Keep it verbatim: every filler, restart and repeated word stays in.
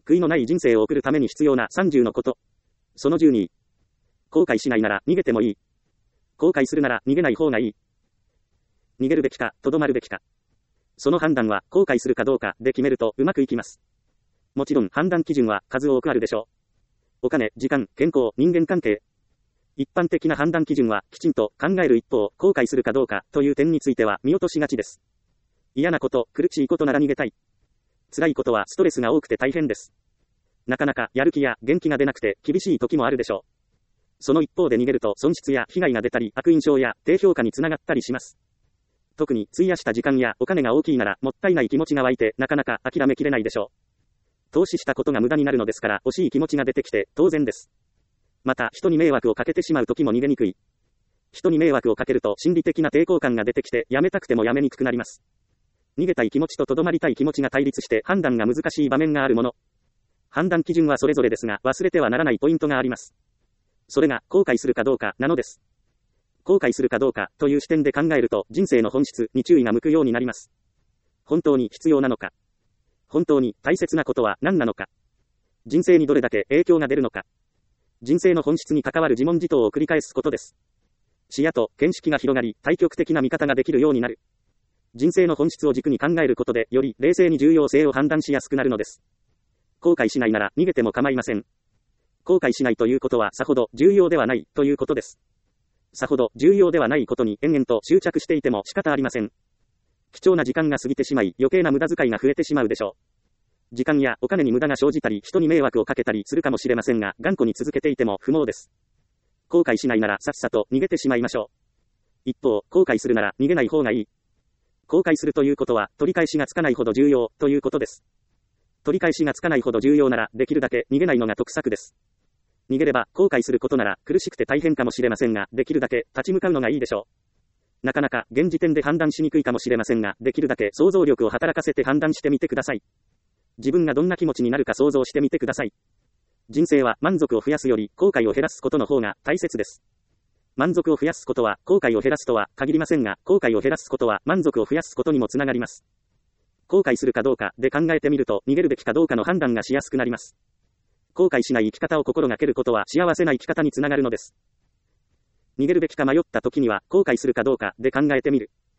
悔いのない人生を送るために必要なさんじゅうのこと。そのじゅうに。後悔しないなら逃げてもいい。後悔するなら逃げない方がいい。逃げるべきか、とどまるべきか。その判断は後悔するかどうかで決めるとうまくいきます。もちろん判断基準は数多くあるでしょう。お金、時間、健康、人間関係。一般的な判断基準はきちんと考える一方、後悔するかどうかという点については見落としがちです。嫌なこと、苦しいことなら逃げたい。辛いことはストレスが多くて大変です。なかなかやる気や元気が出なくて厳しい時もあるでしょう。その一方で逃げると損失や被害が出たり悪印象や低評価につながったりします。特に費やした時間やお金が大きいならもったいない気持ちが湧いてなかなか諦めきれないでしょう。投資したことが無駄になるのですから惜しい気持ちが出てきて当然です。また人に迷惑をかけてしまう時も逃げにくい。人に迷惑をかけると心理的な抵抗感が出てきてやめたくてもやめにくくなります。逃げたい気持ちととどまりたい気持ちが対立して判断が難しい場面があるもの。判断基準はそれぞれですが忘れてはならないポイントがあります。それが後悔するかどうかなのです。後悔するかどうかという視点で考えると人生の本質に注意が向くようになります。本当に必要なのか。本当に大切なことは何なのか。人生にどれだけ影響が出るのか。人生の本質に関わる自問自答を繰り返すことです。視野と見識が広がり、対極的な見方ができるようになる。人生の本質を軸に考えることで、より冷静に重要性を判断しやすくなるのです。後悔しないなら逃げても構いません。後悔しないということはさほど重要ではないということです。さほど重要ではないことに延々と執着していても仕方ありません。貴重な時間が過ぎてしまい余計な無駄遣いが増えてしまうでしょう。時間やお金に無駄が生じたり人に迷惑をかけたりするかもしれませんが頑固に続けていても不毛です。後悔しないならさっさと逃げてしまいましょう。一方、後悔するなら逃げない方がいい。後悔するということは取り返しがつかないほど重要ということです。取り返しがつかないほど重要ならできるだけ逃げないのが得策です。逃げれば後悔することなら苦しくて大変かもしれませんが、できるだけ立ち向かうのがいいでしょう。なかなか現時点で判断しにくいかもしれませんが、できるだけ想像力を働かせて判断してみてください。自分がどんな気持ちになるか想像してみてください。人生は満足を増やすより後悔を減らすことの方が大切です。満足を増やすことは後悔を減らすとは限りませんが、後悔を減らすことは満足を増やすことにもつながります。後悔するかどうかで考えてみると逃げるべきかどうかの判断がしやすくなります。後悔しない生き方を心がけることは幸せな生き方につながるのです。逃げるべきか迷った時には後悔するかどうかで考えてみる。